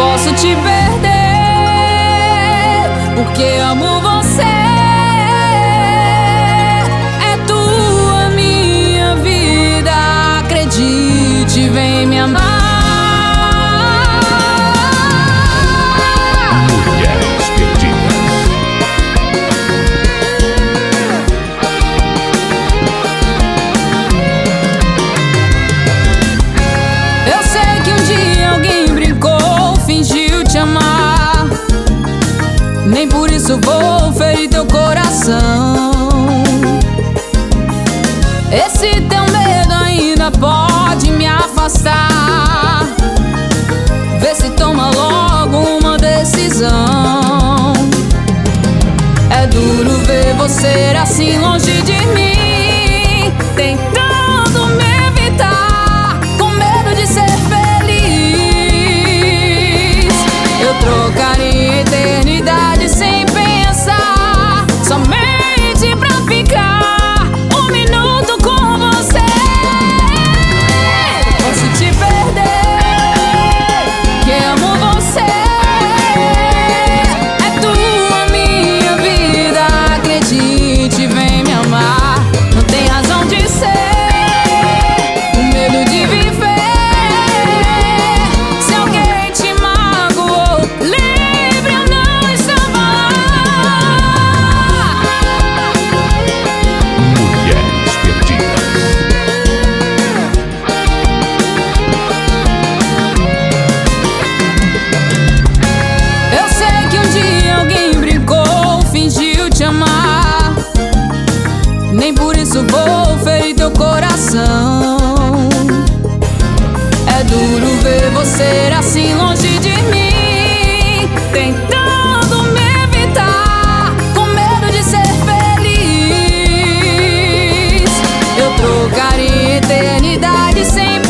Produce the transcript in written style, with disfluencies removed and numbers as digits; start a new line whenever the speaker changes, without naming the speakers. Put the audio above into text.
posso te perder, porque amo você. É tua minha vida, acredite, vem me amar.
Mulheres Perdidas.
Eu sei que um dia alguém brincou, fingiu te amar. Nem por isso vou ferir teu coração. Esse teu medo ainda pode me afastar. Vê se toma logo uma decisão. É duro ver você assim longe de mim, tentando me evitar, com medo de ser feliz. Eu trocaria a eternidade sem pensar, somente pra ficar um minuto com você. Posso te perder, que amo você. É tua minha vida, acredite, vem me amar. Não tem razão de ser, o medo de viver. Se alguém te magoou, livre eu não estava lá.
Mulheres Perdidas.
Eu sei que um dia alguém brincou, fingiu te amar. Nem por isso vou ferir teu coração. É duro ver você assim longe de mim, tentando me evitar, com medo de ser feliz. Eu trocaria a eternidade sem